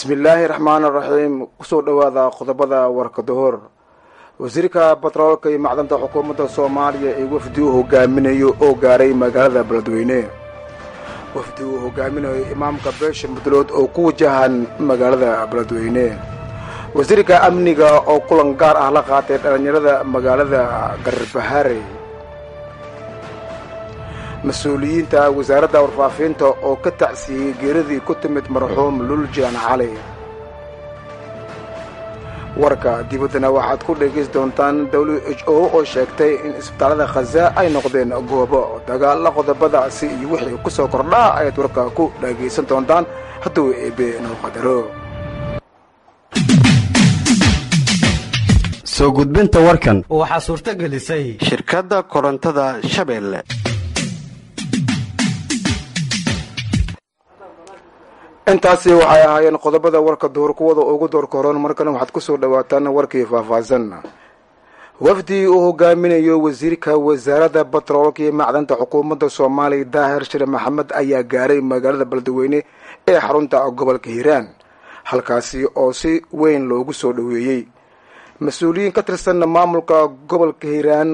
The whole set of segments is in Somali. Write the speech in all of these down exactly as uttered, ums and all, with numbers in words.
bismillaahi raxmaani raxiim. kusoo dhawaada qodobada warka dohor. wasiirka batroolka iyo macdanta xukuumadda soomaaliya ee wafdi uu hogaaminayo oo gaaray magaalada beledweyne. wafdi uu hogaaminayo imaamka beesha mudlood oo ku wajahan magaalada beledweyne. wasiirka amniga oo kulan gaar ah la qaatay dhalinyarada magaalada garbahaare. mas-uuliyiinta wasaaradda warfaafinta oo ka tacsiiyey geeradii ku timid marxuum luljaan cali. warka dibaddana waxaad ku dhegaysi doontaan w h o oo sheegtay in isbitaallada khaza ay noqdeen goobo dagaalla. qodobadaasi iyo wixii ku soo kordhaa ayaad warka ku dhagaysan doontaan hadduu eebe noo qadaro. soo gudbinta warkan waxaa suurto gelisay shirkadda korontada Shabeelle. intaasi waxay ahaayeen qodobada warka duhur kuwada ugu doorka horan. markana waxaad ku soo dhawaataan warkii faahfaahsan. wafdi uu hogaaminayo wasiirka wasaaradda batroolka iyo macdanta xukuumadda soomaaliya daahir shire maxamed ayaa gaaray magaalada beledweyne ee xarunta gobolka hiiraan, halkaasi oo si weyn loogu soo dhaweeyey. mas-uuliyiin ka tirsan maamulka gobolka hiiraan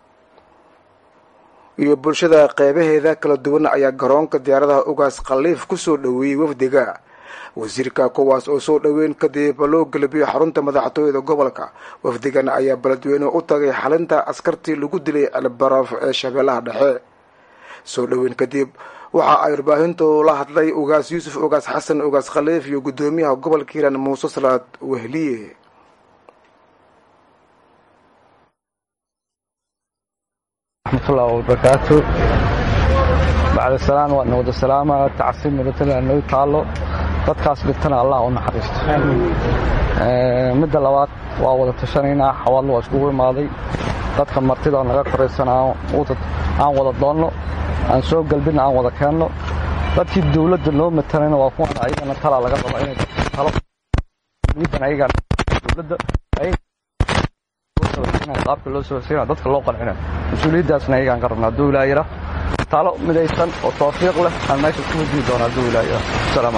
iyo bulshada qeybaheeda kala duwan ayaa garoonka diyaaradaha ugaas khaliif ku soo dhaweeyey wafdiga wasiirka, kuwaas oo soo dhaweyn kadib loo galabiyo xarunta madaxtooyada gobolka. wafdigan ayaa beledweyne u tagay xalinta askartii lagu dilay ceelbaraf ee shabeellaha dhexe. soo dhaweyn kadib waxa ay warbaahintu la hadlay ugaas yuusuf ugaas xasan ugaas khaliif iyo guddoomiyaha gobolka hiiraan muuse salaad wehliye. raxmatullahi wabarakaatu. bacda salaan waa nabada salaama tacsiim midatana noo taalo dadkaas dhintana allah u naxariisto. midda labaad waa wada tashanaynaa, xawaallo waa iskugu imaaday. dadka martida oo naga koraysan aan wada doonno, aan soo galbinna aan wada keenno. dadkii dawladda noo matalayna waa kuwan ayagana talaa laga raba inay talo ayaga dawladda qaabka loo soo horseynaa dadka loo qancina. mas-uuliyaddaasna ayagaan ka rabna hadduu ilaa yara talo midaysan oo tawfiiq leh aan meesha ku wajini doona hadduu ilaa yara. asalaamu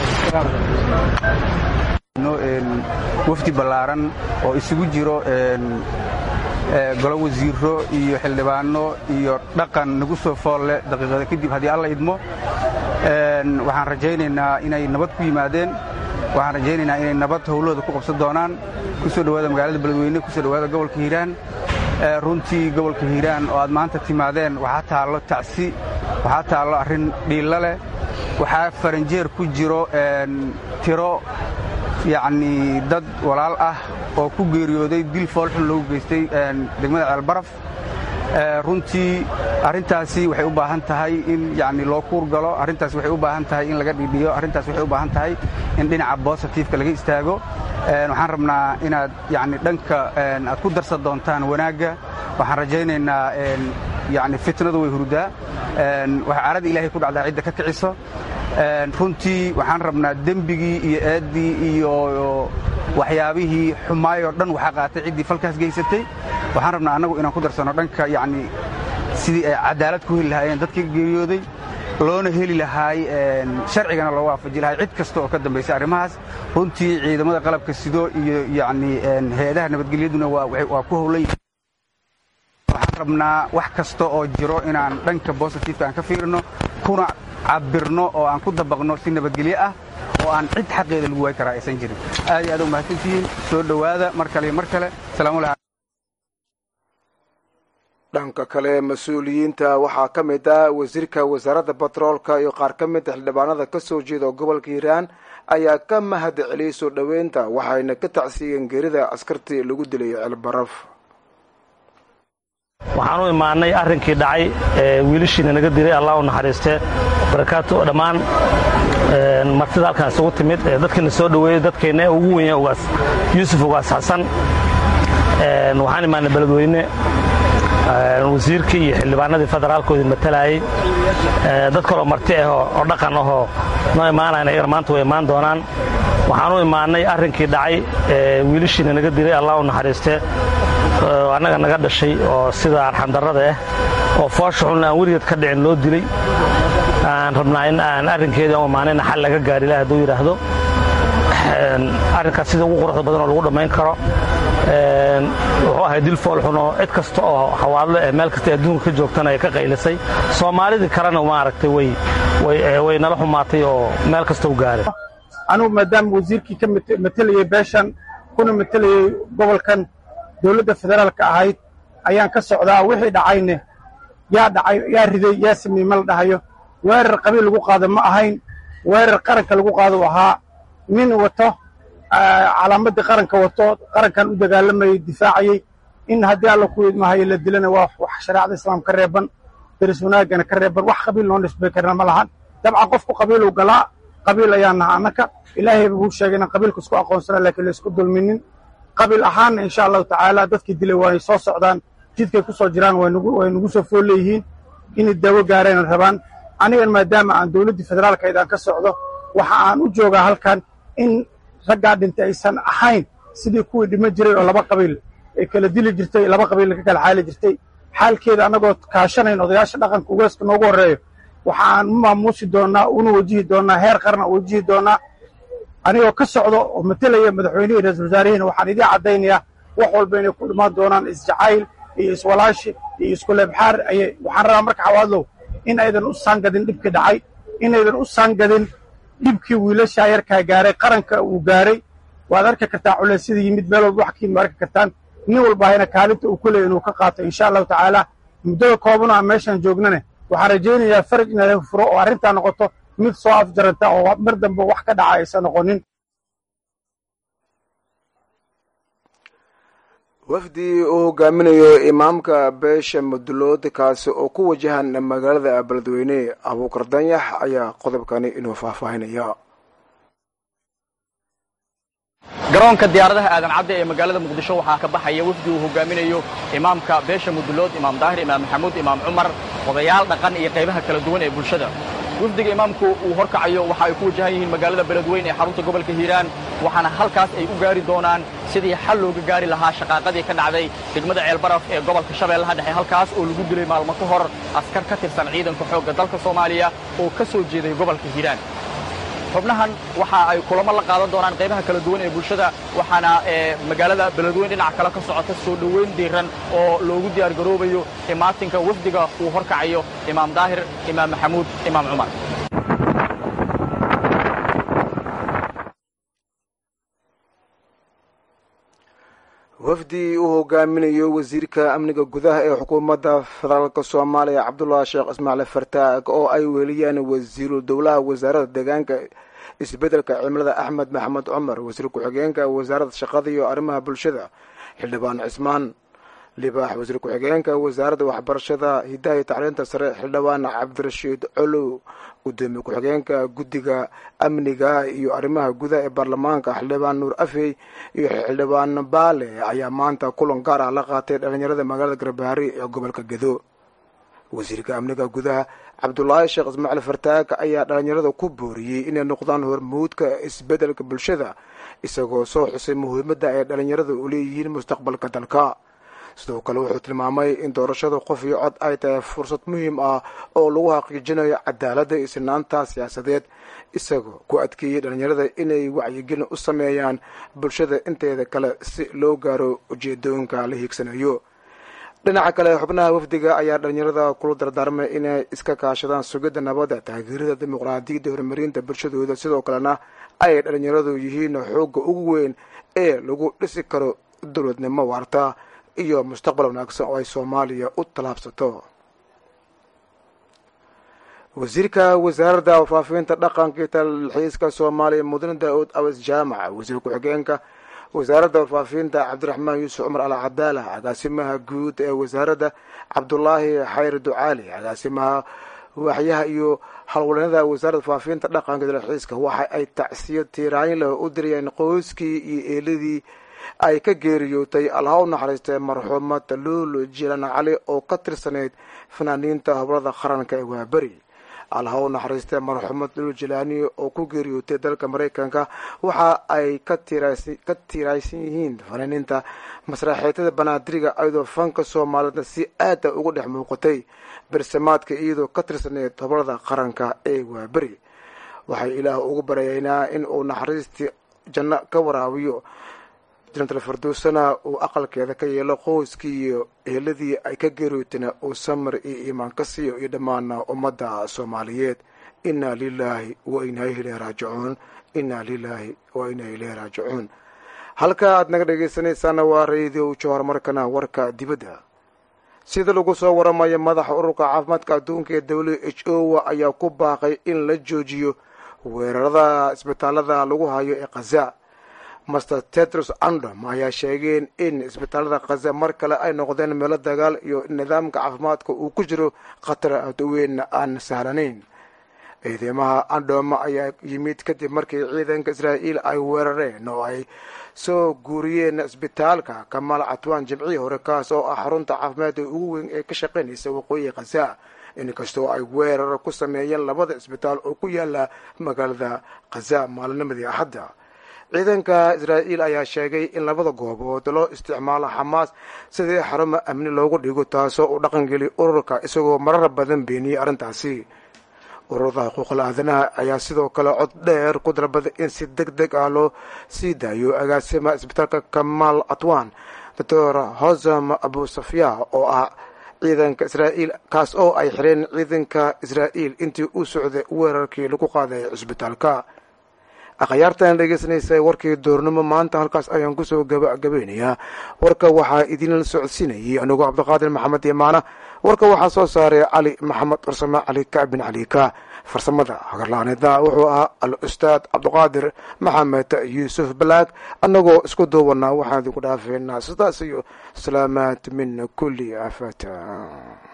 calaykum. wafdi ballaaran oo isugu jiro golo wasiiro iyo xildhibaano iyo dhaqan nagu soo foolle daqiiqada kadib haddii alla idmo. waxaan rajaynaynaa inay nabad ku yimaadeen. waxaan rajaynaynaa inay nabad howlahooda ku qabsan doonaan. ku soo dhawaada magaalada beledweyne, ku soo dhawaada gobolka hiiraan. runtii gobolka hiiraan oo aad maanta timaadeen waxaa taallo tacsi, waxaa taallo arrin dhiilla leh, waxaa faranjeer ku jiro tiro yacnii dad walaal ah oo ku geeriyooday dil foolxun loogu geystay degmada ceelbaraf. runtii arrintaasi waxay u baahan tahay in yacni loo kuur galo. arrintaasi waxay u baahan tahay in laga dhidhiyo. arrintaasi waxay u baahan tahay in dhinaca bositiifka laga istaago. waxaan rabnaa inaad yacni dhanka aad ku darsan doontaan wanaagga. waxaan rajaynaynaa yacni fitnadu way hurdaa. waxaa caarada ilaahay ku dhacdaa cidda ka kiciso. runtii waxaan rabnaa dembigii iyo eeddii iyo waxyaabihii xumaayoo dhan waxaa qaatay ciddii falkaas geysatay. waxaan rabnaa annagu inaan ku darsanno dhanka yacni sidii ay cadaalad ku heli lahaayeen dadkii geeriyooday, loona heli lahaay sharcigana loo waafaji lahay cid kasta oo ka dambaysa arrimahaas. runtii ciidamada qalabka sido iyo yacni hay-adaha nabadgelyaduna waa ku howlay. waxaan rabnaa wax kasta oo jiro inaan dhanka bositifeka aan ka fiirino, kuna cabirno oo aan ku dabaqno si nabadgelyo ah oo aan cid xaqeeda lagu waay karaa aysan jirin. aad iyo aad u mahadsantihiin. soo dhowaada mar kale iyo mar kale. salaamulah. dhanka kale mas-uuliyiinta waxaa ka mid ah wasiirka wasaaradda batroolka iyo qaar ka mid a xildhibaanada ka soo jeeda gobolka hiiraan ayaa ka mahad celiyey soo dhoweynta, waxayna ka tacsiiyeen geerida askartii lagu dilay ceelbaraf. waxaan u imaanay arrinkii dhacay ee wiilashiina naga dilay, allah u naxariiste barakaatu. dhammaan martida halkaan isugu timid ee dadkiina soo dhoweeyey, dadkeenna ugu wenya ugaas yuusuf ugaas xasan. waxaan imaanay beledweyne, wasiirkii iyo xildhibaanadii federaalkoodii matalayay, dad kaloo marti ah oo dhaqan ahoo noo imaanayna ayagana maanta way imaan doonaan. waxaan u imaanay arrinkii dhacay ee wiilashiina naga dilay, allah u naxariiste annaga naga dhashay oo sida arxandarrada ah oo foosha xun aan weligeed ka dhicin loo dilay. aan rabnaa in aan arrinkeedii u imaanayna xal laga gaari laha hadduu yidhaahdo. arrinkaas sida ugu quruxda badan oo lagu dhammayn karo wuxuu ahay dil foolxuno cid kasta oo xawaadle ee meel kasta adduunka ka joogtana ay ka qaylisay soomaalidii kalena maaragtay way way nala xumaatay oo meel kasta u gaaray anugu maadaama wasiirkii ka matalayay beeshan kuna matalayay gobolkan dowladda federaalka ahayd ayaan ka socdaa wixii dhacayne yaa dhacay yaa riday yaa sameeyey ma la dhahayo weerar qabiil lagu qaado ma ahayn weerar qaranka lagu qaado ahaa nin wato calaamadii qaranka wato qarankan u dagaalamayay difaacayay in haddii alla ku idmahayo la dilana waa wax shareecada islaamka ka reeban daris wanaagana ka reeban wax qabiil noo nisbay karna ma lahan dabcan qofku qabiil uu galaa qabiil ayaan nahaa annaka ilaahay buu sheegay inaan qabiilku isku aqoonsana laakiin la isku dulminin qabiil ahaanna insha allahu tacaala dadkii dilay waay soo socdaan jidkay ku soo jiraan way nagu soo fool leeyihiin inay daawo gaarayna rabaan anigan maadaama aan dowladdii federaalkayd aan ka socdo waxa aan u joogaa halkan in raggaa dhintay aysan ahayn sidii kuwii dhima jiray oo laba qabiil ay kala dili jirtay laba qabiilna ka kala xaali jirtay xaalkeeda annagoo kaashanayn odayaasha dhaqanka ugaaska noogu horreeyo waxa aan u maamuusi doonnaa una wajihi doonnaa heer qarna u wajihi doonnaa anigoo ka socdo oo matalaya madaxweynihii ra-iisul wasaarihiina waxaan idiin caddaynayaa wax walba inay ku dhimaan doonaan isjacayl iyo iswalaashi iyo iskuleebxaar ayay waxaan rabaa marka xawaadlow in aydan u saangadin dhibkii dhacay inaydan u saangadin dhibkii wiilashaa yarkaa gaaray qaranka uu gaaray waad arki kartaa culeysyada yimid meel walba wax kiima arki kartaan nin walba hayna kaalinta uu ku leey inuu ka qaato insha allahu tacaala muddada koobana aan meeshaan joognane waxaan rajaynayaa faraj inay furo oo arrintaa noqoto mid soo afjaranta oo mar dambe wax ka dhaca aysan noqonin wafdi uu hogaaminayo imaamka beesha mudulood kaasi oo ku wajahan magaalada beledweyne abuukar danyax ayaa qodobkani inuu faahfaahinaya garoonka diyaaradaha aadan cadde ee magaalada muqdisho waxaa ka baxaya wafdi uu hogaaminayo imaamka beesha mudulood imaam daahir imaam maxamuud imaam cumar odayaal dhaqan iyo qaybaha kala duwan ee bulshada wafdiga imaamku uu horkacayo waxa ay ku wajahan yihiin magaalada beledweyne ee xarunta gobolka hiiraan waxaana halkaas ay u gaari doonaan sidii xal looga gaari lahaa shaqaaqadii ka dhacday degmada ceelbaraf ee gobolka shabeellaha dhexe halkaas oo lagu dilay maalmo ka hor askar ka tirsan ciidanka xoogga dalka soomaaliya oo ka soo jeeday gobolka hiiraan xubnahan waxa ay kulamo la qaadan doonaan qaybaha kala duwan ee bulshada waxaana magaalada beledweyne dhinaca kale ka socota soo dhoweyn diiran oo loogu diyaar garoobayo imaatinka wafdiga uu horkacayo imaam daahir imaam maxamuud imaam cumar wafdi uu hogaaminayo wasiirka amniga gudaha ee xukuumadda federaalka soomaaliya cabdullaahi sheekh ismaaciil fartaag oo ay weeliyaan wasiiru dowlaha wasaaradda deegaanka isbeddelka cimilada axmed maxamed cumar wasiir ku-xigeenka wasaaradda shaqada iyo arrimaha bulshada xildhibaan cismaan libaax wasiir ku-xigeenka wasaaradda waxbarashada hidaha iyo tacliinta sare xildhibaan cabdirashiid colow gudoomiye ku-xigeenka guddiga amniga iyo arrimaha gudaha ee baarlamaanka xildhibaan nuur afey iyo xildhibaan baale ayaa maanta kulan gaar ah la qaatay dhalinyarada magaalada garbaari ee gobolka gedo wasiirka amniga gudaha cabdulaahi sheekh ismaaciil fartaag ayaa dhalinyarada ku booriyey inay noqdaan hormuudka isbeddelka bulshada isagoo soo xusay muhiimadda ay dhalinyarada u leeyihiin mustaqbalka dalka sidoo kale wuxuu tilmaamay in doorashada qof iyo cod ay tahay fursad muhiim ah oo lagu xaqiijinayo cadaaladda iyo sinaanta siyaasadeed isagoo ku adkeeyey dhalinyarada inay wacyigelin u sameeyaan bulshada inteeda kale si loo gaaro ujeedooyinka la hiigsanayo dhinaca kale xubnaha wafdiga ayaa dhalinyarada kula dardaarmay inay iska kaashadaan sugidda nabadda taageerada dimuqraadiyadda horumarinta bulshadooda sidoo kalena ay dhalinyaradu yihiin xoogga ugu weyn ee lagu dhisi karo dowladnimo waarta iyo mustaqbal wanaagsan oo ay soomaaliya u tallaabsato wasiirka wasaaradda warfaafinta dhaqanka iyo talxiiska soomaaliya mudane daa-uud awas jaamac wasiir ku-xigeenka wasaaradda warfaafinta cabdiraxmaan yuusuf cumar al cadaala agaasimaha guud ee wasaaradda cabdulaahi xayr ducaali agaasimaha waaxyaha iyo howlwalinada wasaaradda warfaafinta dhaqanka iyo talxiiska waxa ay tacsiyo tiiraayin leh u diriyeen qoyskii iyo eeladii ay ka geeriyootay allaha u naxariistay marxuumad luulu jiilan cali oo ka tirsanayd fanaaniinta hoblada qaranka ee waaberi allaha u naxariistay marxuumad luulu jilaani oo ku geeriyootay dalka maraykanka waxa ay ka tiiraysan yihiin fanaaniinta masraxeetada banaadiriga iyadoo fanka soomaalida si aada ugu dhex muuqatay bersamaadka iyadoo ka tirsanayd hoblada qaranka ee waaberi waxay ilaah ugu baryaynaa in uu naxariistii janno ka waraabiyo jannatul firdowsana uu aqalkeeda ka yeelo qoyskii iyo eheladii ay ka geeriyooteen uu samir iyo iimaan ka siiyo iyo dhammaan ummadda soomaaliyeed inaa lilaahi wa inaa ilayhi raajicuun inaa lilaahi wa inaa ilayhi raajicuun halka aad naga dhegaysanaysaana waa radio jowhar markana warka dibadda sida lagu soo waramayo madaxa ururka caafimaadka adduunka ee w h o ayaa ku baaqay in la joojiyo weerarada isbitaalada lagu hayo ee khaza master tedros andom ayaa sheegeen in isbitaalada khaza mar kale ay noqdeen meelo dagaal iyo nidaamka caafimaadka uu ku jiro khatar aad u weyn aan sahlanayn ciidamaha andom ayaa yimid kadib markii ciidanka israa'iil ay weerareen oo ay soo guuriyeen isbitaalka kamaal catwaan jimcihii hore kaas oo ah xarunta caafimaadka ugu weyn ee ka shaqaynaysa waqooyiga khaza inkastoo ay weerar ku sameeyeen labada isbitaal oo ku yaala magaalada khaza maalinimadii axadda ciidanka israa'iil ayaa sheegay in labada goobood loo isticmaalo xamaas sidii xarumo amni loogu dhigo taasoo uu dhaqangeliy ururka isagoo marar badan beeniyey arrintaasi ururada xuquuqul aadanaha ayaa sidoo kale cod dheer ku dalbaday in si deg deg ah loo sii daayo agaasima isbitaalka kamaal catwaan doctor hosam abu safya oo ah ciidanka israa'iil kaas oo ay xireen ciidanka israa'iil intii uu socday weerarkii lagu qaaday cisbitaalka akhyaartan dhegeysanaysa warkii doornimo maanta halkaas ayaan kusoo gabagabeynayaa warka waxaa idinla socodsiinayay anigoo cabdiqaadir maxamed imaana warka waxaa soo saaray cali maxamed farsame cali kacbin calika farsamada hagarlaaneedna wuxuu ahaa al ustaad cabdiqaadir maxamed yuusuf balaag annagoo isku duubanaa waxaan idinku dhaafeynaa sidaas iyo salaamaad min kulli aafata